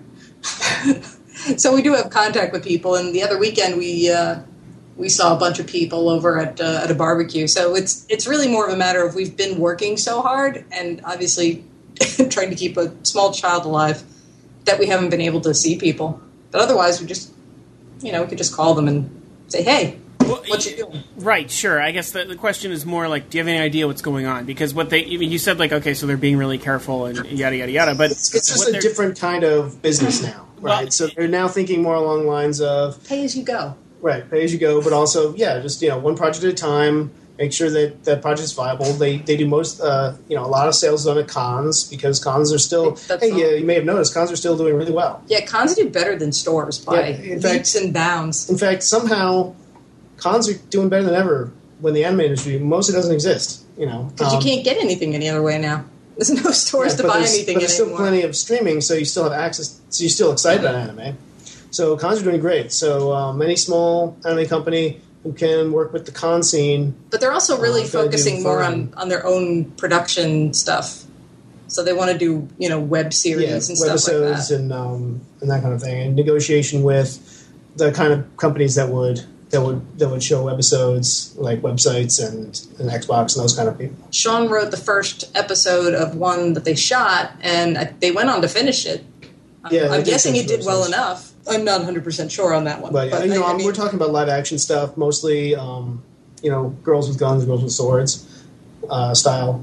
so we do have contact with people. And the other weekend, we. Uh, We saw a bunch of people over at uh, at a barbecue, so it's it's really more of a matter of we've been working so hard and obviously trying to keep a small child alive that we haven't been able to see people. But otherwise, we just you know we could just call them and say, "Hey, Well, what you doing?" Right, sure. I guess the, the question is more like, do you have any idea what's going on? Because what they, I mean, you said like, okay, so they're being really careful and yada yada yada. But It's, it's just what a they're- different kind of business now, right? Well, so they're now thinking more along the lines of Pay as you go. right, pay as you go, but also yeah, just you know one project at a time. Make sure that that project is viable. They they do most uh, you know a lot of sales done at cons because cons are still That's hey all. yeah, you may have noticed cons are still doing really well. Yeah, cons do better than stores by Yeah, in fact- leaps and bounds. In fact, somehow cons are doing better than ever when the anime industry mostly doesn't exist. You know, Because Um, you can't get anything any other way now. There's no stores yeah, to but buy there's- anything but there's still anymore. plenty of streaming, so you still have access. So you're still excited about anime. So cons are doing great. So um, any small anime company who can work with the con scene. But they're also really Uh, gotta do focusing more fun. on, on their own production stuff. So they want to do, you know, web series Yeah, and stuff like webisodes that. and um, and that kind of thing, and negotiation with the kind of companies that would that would that would show webisodes like websites and, and Xbox and those kind of people. Sean wrote the first episode of one that they shot, and I- they went on to finish it. Um, Yeah, they I'm did guessing finish it did well websites. enough. I'm not one hundred percent sure on that one. But, you know, I- I um, mean- we're talking about live action stuff, mostly um, you know, girls with guns, girls with swords uh, style,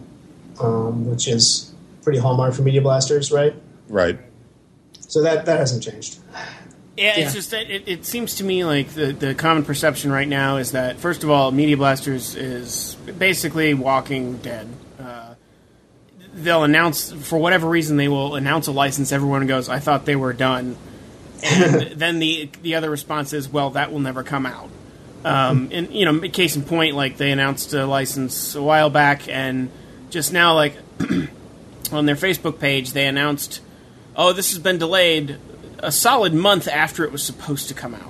um, which is pretty hallmark for Media Blasters, right? Right. So that that hasn't changed. Yeah, Yeah. it's just that it, it seems to me like the, the common perception right now is that, first of all, Media Blasters is basically Walking Dead. Uh, they'll announce, for whatever reason, they will announce a license. Everyone goes, I thought they were done. And then the the other response is, well, that will never come out. Um, and, you know, case in point, like, they announced a license a while back, and just now, like, on their Facebook page, they announced, oh, this has been delayed a solid month after it was supposed to come out.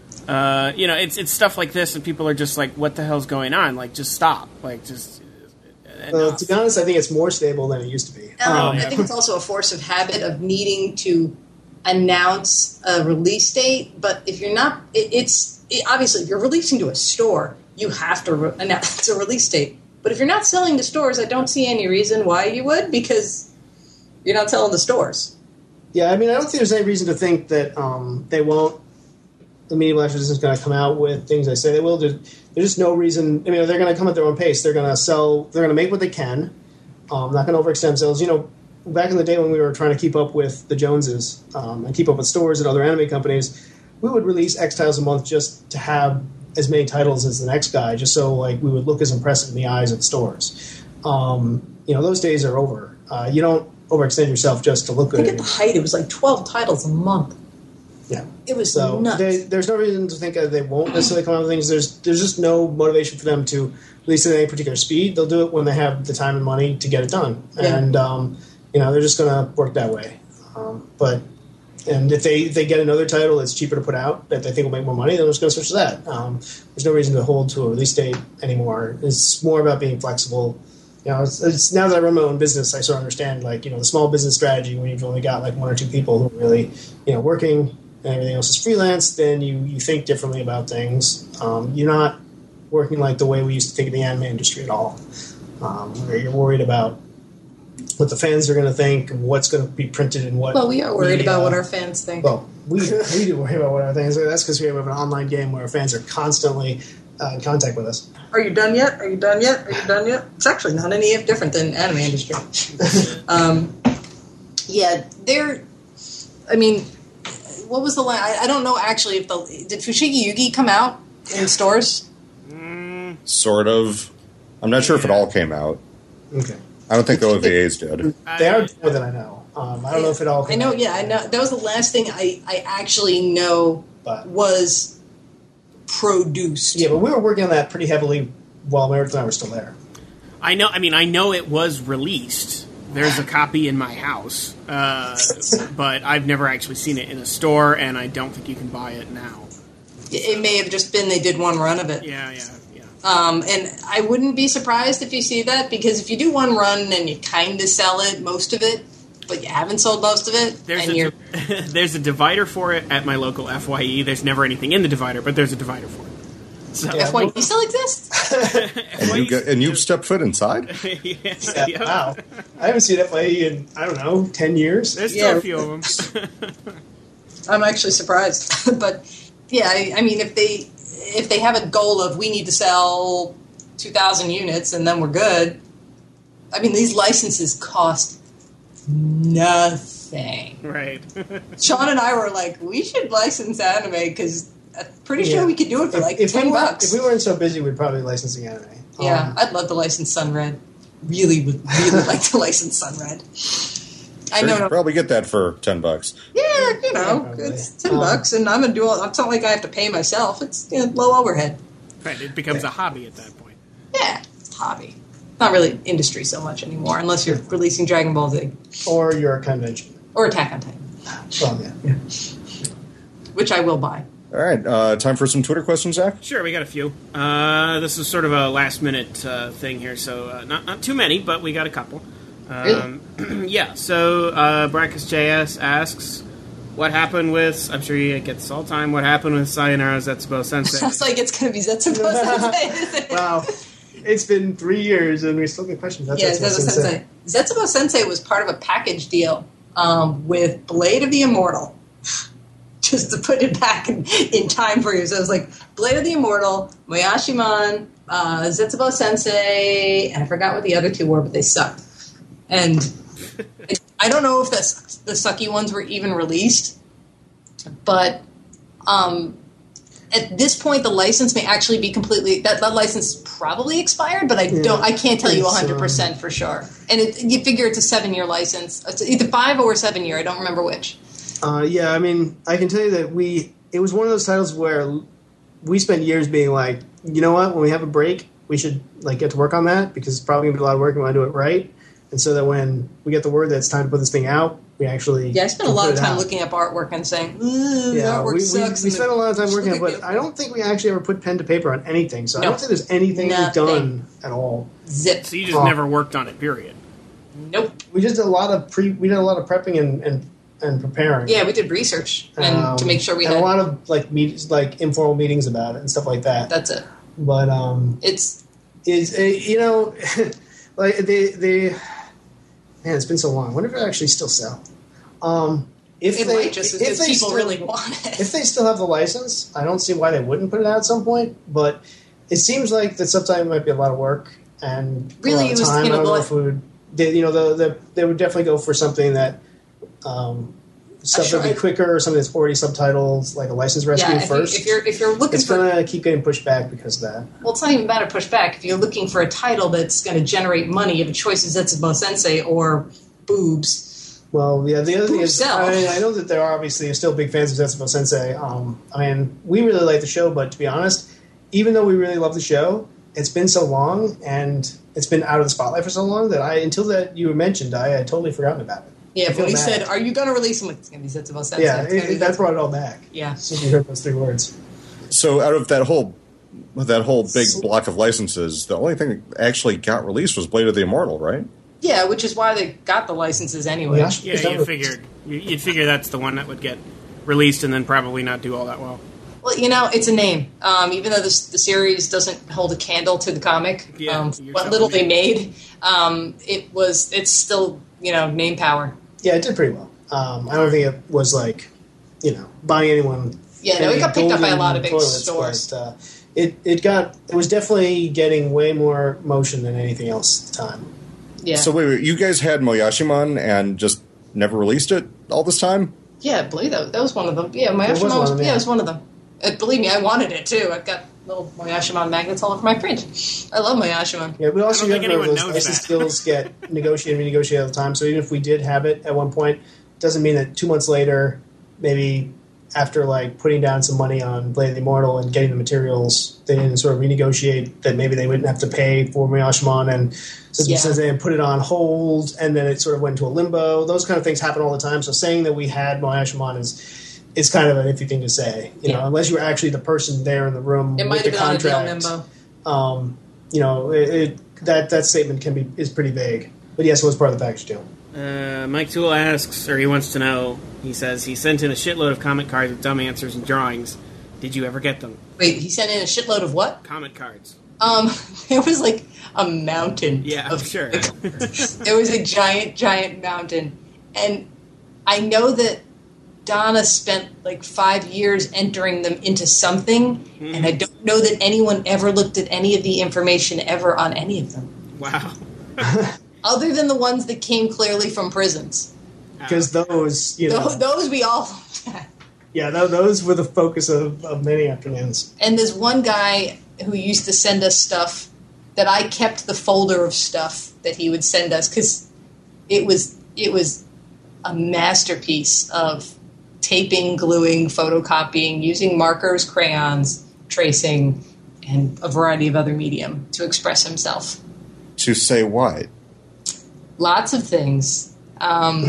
Uh, you know, it's it's stuff like this, and people are just like, "What the hell's going on? Like, just stop! Like, just." Uh, enough." to be honest, I think it's more stable than it used to be. Um, Oh, yeah. I think it's also a force of habit of needing to announce a release date. But if you're not, it, it's it, obviously if you're releasing to a store, you have to re- announce a release date. But if you're not selling to stores, I don't see any reason why you would, because you're not selling to stores. Yeah, I mean, I don't think there's any reason to think that um, they won't. The Media Blasters isn't going to come out with things they say they will. There's, there's just no reason. I mean, they're going to come at their own pace. They're going to sell. They're going to make what they can. Um, not going to overextend themselves. You know, back in the day when we were trying to keep up with the Joneses um, and keep up with stores and other anime companies, we would release X titles a month just to have as many titles as the next guy, just so like we would look as impressive in the eyes of the stores. Um, you know, those days are over. Uh, you don't overextend yourself just to look I good. think at the height it was like twelve titles a month. Yeah. It was So nuts. they, there's no reason to think that they won't necessarily come out with things. There's there's just no motivation for them to release it at any particular speed. They'll do it when they have the time and money to get it done, Yeah. and um, you know they're just going to work that way. Um, but and if they if they get another title that's cheaper to put out that they think will make more money, they're just going to switch to that. Um, there's no reason to hold to a release date anymore. It's more about being flexible. You know, it's, it's now that I run my own business, I sort of understand like you know the small business strategy when you've only got like one or two people who are really you know working. And everything else is freelance, then you, you think differently about things. Um, you're not working like the way we used to think of the anime industry at all, um, where you're worried about what the fans are going to think, what's going to be printed, and what. well, we are worried we, about uh, what our fans think. Well, we we do worry about what our fans. That's because we have an online game where our fans are constantly uh, in contact with us. Are you done yet? Are you done yet? Are you done yet? It's actually not any different than anime industry. um, yeah, they're. I mean, what was the line? I, I don't know actually if the did Fushigi Yugi come out in stores? Mm, sort of. I'm not sure if it all came out. Okay. I don't think O V As did. They are more than I know. Um, I don't know if it all I came know, out. yeah, I know. That was the last thing I, I actually know But- was produced. Yeah, but we were working on that pretty heavily while Meredith and I were still there. I know. I mean, I know it was released. There's a copy in my house, uh, but I've never actually seen it in a store, and I don't think you can buy it now. It may have just been they did one run of it. Yeah, yeah, yeah. Um, and I wouldn't be surprised if you see that, because if you do one run and you kind of sell it, most of it, but you haven't sold most of it, There's and a you're... there's a divider for it at my local F Y E. There's never anything in the divider, but there's a divider for it. So, Yeah. F Y E still exists? And, you get, and you've stepped foot inside? yeah, Yeah, yeah. Wow. I haven't seen F Y E in, I don't know, ten years. There's still Yeah. a few of them. I'm actually surprised. But, yeah, I, I mean, if they if they have a goal of we need to sell two thousand units and then we're good, I mean, these licenses cost nothing. Right. Sean and I were like, we should license anime because I'm pretty sure Yeah. we could do it for If- like if ten we were, bucks. If we weren't so busy, we'd probably license the anime. yeah, Um, I'd love to license Sunred. Really would really like to license Sunred. I Sure, you know. could probably get that for ten bucks. Yeah, you know, probably. it's ten Um, bucks, and I'm gonna do. All, it's not like I have to pay myself. It's you know, low overhead. Right. It becomes a hobby at that point. Yeah, it's a hobby. Not really industry so much anymore, unless you're releasing Dragon Ball Z Or your convention. or Attack on Titan, Well, yeah. which I will buy. All right, uh, time for some Twitter questions, Zach? Sure, we got a few. Uh, this is sort of a last minute uh, thing here, so uh, not not too many, but we got a couple. Um, yeah. So uh, Brackus J S asks, "What happened with?" I'm sure you get this all the time. What happened with Sayonara Zetsubo Sensei? Sounds like it's gonna be Zetsubo Sensei. Wow. It's been three years and we still get questions. That's Yeah, what Zetsubo Sensei. Sensei. Zetsubo Sensei was part of a package deal um, with Blade of the Immortal. Just to put it back in, in time for you. So it was like Blade of the Immortal, Moyashiman, uh, Zetsubo Sensei, and I forgot what the other two were, but they sucked. And it, I don't know if the, the sucky ones were even released, but um, at this point, the license may actually be completely that, that license probably expired, but I Yeah. don't. I can't tell you It's, one hundred percent for sure. And it, you figure it's a seven year license. It's either five or seven year. I don't remember which. Uh, yeah, I mean, I can tell you that we, it was one of those titles where we spent years being like, you know what, when we have a break, we should like get to work on that because it's probably going to be a lot of work and we want to do it right. And so that when we get the word that it's time to put this thing out, we actually Yeah, I spent a can lot put of it time out. looking up artwork and saying, "Ooh, the Yeah, artwork we, we, we sucks." and spent a lot of time working on it, Look but at I don't think we actually ever put pen to paper on anything. So I No. don't think there's anything we've Nothing. done at all. Zip. So you just Oh. never worked on it. Period. Nope. We just did a lot of pre. We did a lot of prepping and and, and preparing. Yeah, we did research and Um, to make sure we and had. a lot of like meetings, like informal meetings about it and stuff like that. That's it. But um, It's is uh, you know, like they they man, it's been so long. I wonder if it actually still sell. Um, if it they might just if because they people still, really want it. if they still have the license, I don't see why they wouldn't put it out at some point. But it seems like that sometimes might be a lot of work and Really, a lot it of was, time. you know, I don't know the- if we would, they, you know, the, the they would definitely go for something that. Um, Stuff sure that'd be I- quicker, or something that's already subtitled, like a license rescue Yeah, if, you, first. if you're if you're looking it's for gonna keep getting pushed back because of that. well, it's not even about a pushback. If you're looking for a title that's going to generate money, you have a choice of Zetsubo Sensei or boobs. Well, yeah. The other thing Prove is, sell. I, mean, I know that there are obviously still big fans of Zetsubo Sensei. Um, I mean, we really like the show, but to be honest, even though we really love the show, it's been so long and it's been out of the spotlight for so long that I, until that you mentioned, I had totally forgotten about it. Yeah, I but feel when he bad. said, "Are you going to release them?" It's going to be Zetsubo Sensei. Yeah, It's gonna it, be it, that Zetsubo- brought it all back. Yeah. As soon as you heard those three words. So out of that whole that whole big block of licenses, the only thing that actually got released was Blade of the Immortal, right? Yeah, which is why they got the licenses anyway. Yeah. Yeah, Is that you what- figured you- you'd figure that's the one that would get released and then probably not do all that well. Well, you know, it's a name. Um, even though this, the series doesn't hold a candle to the comic, Yeah, um, you're what telling little me. they made, um, it was. It's still, you know, name power. Yeah, it did pretty well. Um, I don't think it was like, you know, buying anyone. Yeah, no, it any got picked up by a golden lot of big toilets, stores. But, uh, it it got it was definitely getting way more motion than anything else at the time. Yeah, So wait, wait, you guys had Moyashiman and just never released it all this time? yeah, I believe that that was one of them. Yeah, my There was Ashima one was, of them, yeah, yeah. it was one of them. Uh, believe me, I wanted it too. I've got little Moyashimon magnets all over my fridge. I love Moyashimon. Yeah, we also I don't have think those anyone knows license that. skills get negotiated and renegotiated all the time. So even if we did have it at one point, it doesn't mean that two months later, maybe after like putting down some money on Blade of the Immortal and getting the materials, they didn't sort of renegotiate that maybe they wouldn't have to pay for Moyashimon, and since Yeah. they didn't put it on hold, and then it sort of went into a limbo. Those kind of things happen all the time. So saying that we had Moyashimon is is kind of an iffy thing to say, you Yeah. know, unless you were actually the person there in the room It with might the have been on a deal contract. memo. Um, you know, it, it, that that statement can be is pretty vague. But yes, it was part of the package deal. Uh, Mike Toole asks, or he wants to know, he says, he sent in a shitload of comment cards with dumb answers and drawings. Did you ever get them? Wait, he sent in a shitload of what? Comment cards. Um, it was like a mountain. Yeah, of sure. It was a giant, giant mountain. And I know that Donna spent like five years entering them into something, Mm-hmm. and I don't know that anyone ever looked at any of the information ever on any of them, Wow. other than the ones that came clearly from prisons. Because those, you know, Those, those we all looked at. yeah, th- those were the focus of, of many afternoons. And there's one guy who used to send us stuff that I kept the folder of stuff that he would send us because it was it was a masterpiece of taping, gluing, photocopying, using markers, crayons, tracing, and a variety of other medium to express himself. To say what? Lots of things. Um,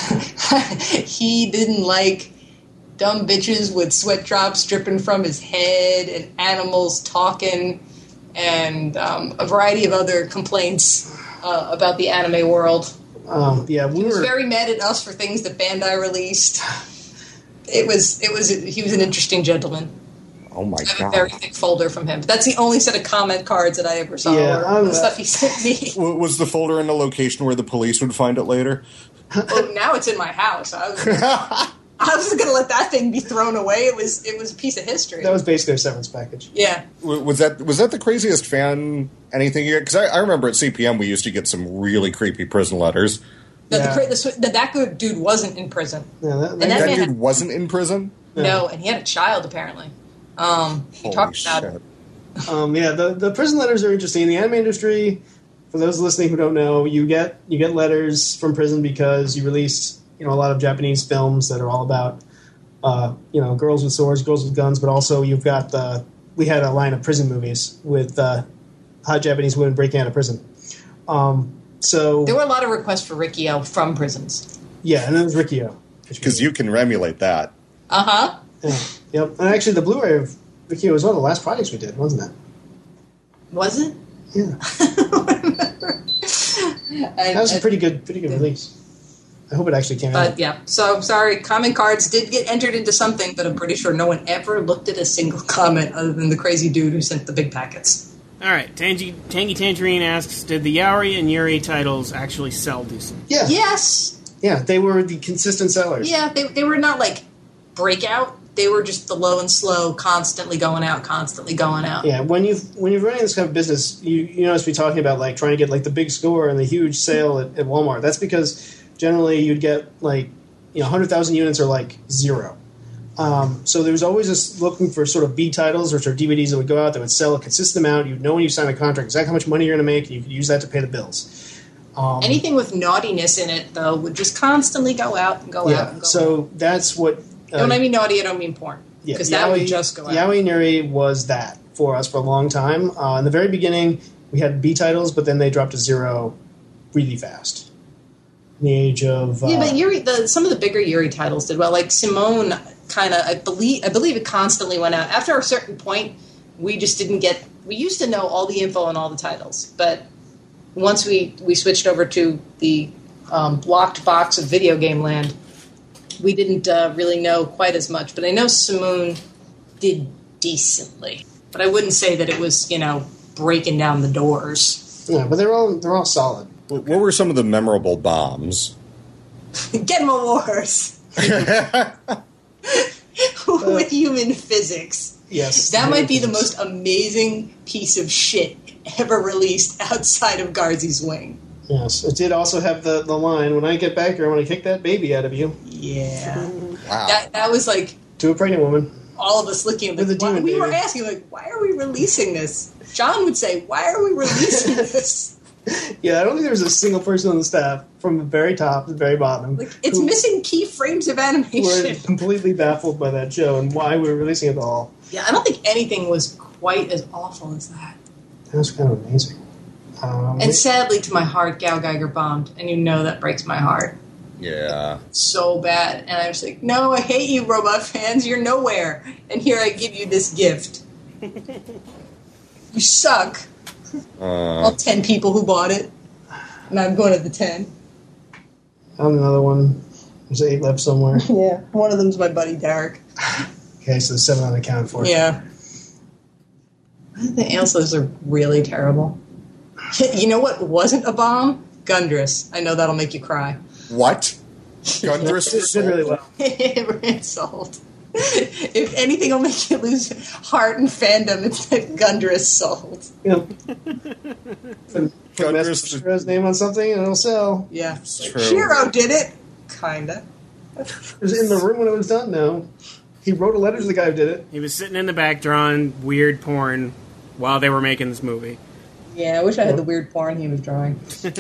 he didn't like dumb bitches with sweat drops dripping from his head and animals talking and um, a variety of other complaints uh, about the anime world. Um, yeah, we He was were. very mad at us for things that Bandai released. It was, it was, he was an interesting gentleman. Oh my I have god! a very thick folder from him. But that's the only set of comment cards that I ever saw. Yeah, or I'm- the stuff he sent me. W- Was the folder in a location where the police would find it later? Oh, now it's in my house. I was, I wasn't going to let that thing be thrown away. It was, it was a piece of history. That was basically a severance package. yeah. W- Was that was that the craziest fan anything? Because I, I remember at C P M we used to get some really creepy prison letters. The, Yeah. the, cra- the, sw- the, that good dude wasn't in prison. Yeah, that, And that That man dude had- wasn't in prison. No, and he had a child apparently. Um, he Holy talked about shit! it. Um, yeah, the, the prison letters are interesting. In the anime industry, for those listening who don't know, you get you get letters from prison because you released you know a lot of Japanese films that are all about uh, you know girls with swords, girls with guns, but also you've got the we had a line of prison movies with uh, hot Japanese women breaking out of prison. Um, so There were a lot of requests for Rikio from prisons. yeah, and then there's Rikio Because you can emulate that. Uh huh. yeah, yep. And actually, the Blu-ray of Rikio was one of the last projects we did, wasn't it? Was it? Yeah, I, that was I- a pretty good pretty good release. I hope it actually came out. But yeah, so sorry. Comment cards did get entered into something, but I'm pretty sure no one ever looked at a single comment other than the crazy dude who sent the big packets. All right, Tangy, Tangy Tangerine asks, did the Yaoi and Yuri titles actually sell decent? Yeah, Yes, yeah, they were the consistent sellers. yeah, they they were not like breakout. They were just the low and slow, constantly going out, constantly going out. Yeah, when you when you're running this kind of business, you you notice me talking about like trying to get like the big score and the huge sale at, at Walmart. That's because generally you'd get like you know one hundred thousand units or like zero. Um, so there was always this looking for sort of B titles or sort of D V Ds that would go out that would sell a consistent amount. You'd know when you sign a contract exactly how much money you're going to make, and you could use that to pay the bills. Um, Anything with naughtiness in it, though, would just constantly go out and go out yeah, and go out. so that's what. Uh, And when I mean naughty, I don't mean porn. Yeah, Because that would Yaoi- just go out. Yaoi and Yuri was that for us for a long time. Uh, in the very beginning, we had B titles, but then they dropped to zero really fast. In the age of uh, Yeah, but Yuri, the, some of the bigger Yuri titles did well. Like Simone, kind of, I believe, I believe it constantly went out. After a certain point, we just didn't get. We used to know all the info on all the titles, but once we we switched over to the um, locked box of Video Game Land, we didn't uh, really know quite as much. But I know Simone did decently, but I wouldn't say that it was you know breaking down the doors. yeah, but they're all they're all solid. What what were some of the memorable bombs? Genma Wars with human physics. Yes, That might be the most amazing piece of shit ever released outside of Guardsey's Wing. Yes, it did also have the, the line, "When I get back here, I'm going to kick that baby out of you." Yeah. Wow. That that was like To a pregnant woman. all of us looking at With like, the why, demon we were baby. asking, like, why are we releasing this? John would say, why are we releasing this? Yeah, I don't think there was a single person on the staff from the very top to the very bottom. Like, it's who missing key frames of were animation. completely baffled by that show and why we were releasing it all. Yeah, I don't think anything was quite as awful as that. That was kind of amazing. Um, And sadly, to my heart, Gal Geiger bombed, and you know that breaks my heart Yeah. so bad. And I was like, no, I hate you, robot fans. You're nowhere. And here I give you this gift. You suck. Uh, All ten people who bought it. And I'm going to the ten. found another one. There's eight left somewhere. Yeah, one of them's my buddy Derek. Okay, so seven unaccounted for. Yeah. The answers are really terrible. You know what wasn't a bomb? Gundress. I know that'll make you cry. what? Gundress It did really well. It sold. If anything will make you lose heart and fandom, it's that Gundress sold. You know, put Gundress- Mastro's name on something and it'll sell. Yeah. True. Shiro did it. Kinda. It was in the room when it was done. No, he wrote a letter to the guy who did it. He was sitting in the back drawing weird porn while they were making this movie. Yeah, I wish I had the weird porn he was drawing.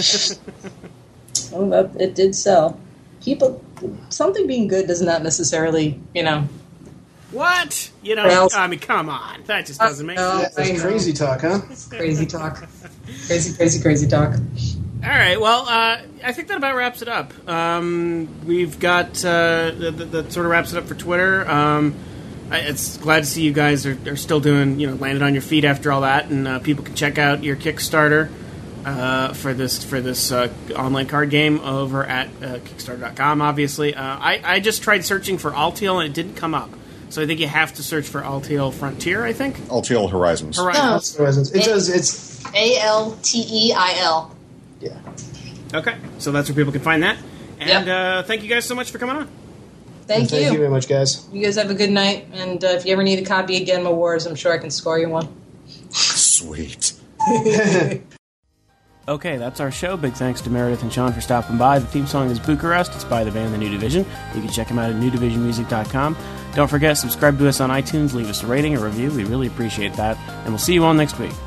Oh, that, it did sell. People, something being good does not necessarily, you know. What? You know, Well- I mean, come on. That just doesn't make No. sense. I That's know. crazy talk, huh? Crazy talk. Crazy, crazy, crazy talk. All right, well, uh, I think that about wraps it up. Um, we've got, uh, that, that, that sort of wraps it up for Twitter. Um, I, it's glad to see you guys are, are still doing, you know, landed on your feet after all that, and uh, people can check out your Kickstarter uh, for this for this uh, online card game over at uh, Kickstarter dot com, obviously. Uh, I, I just tried searching for Altiel, and it didn't come up. So I think you have to search for Altiel Frontier, I think. Altiel Horizons. Horizon. No. That's the reasons. It does. It's A L T E I L. yeah. Okay, so that's where people can find that. And Yep. uh, thank you guys so much for coming on. Thank, Thank you you. very much, guys. You guys have a good night, and uh, if you ever need a copy of Genma Wars, I'm sure I can score you one. Sweet. Okay, that's our show. Big thanks to Meredith and Sean for stopping by. The theme song is Bucharest. It's by the band The New Division. You can check them out at new division music dot com. Don't forget, subscribe to us on iTunes, leave us a rating, a review. We really appreciate that. And we'll see you all next week.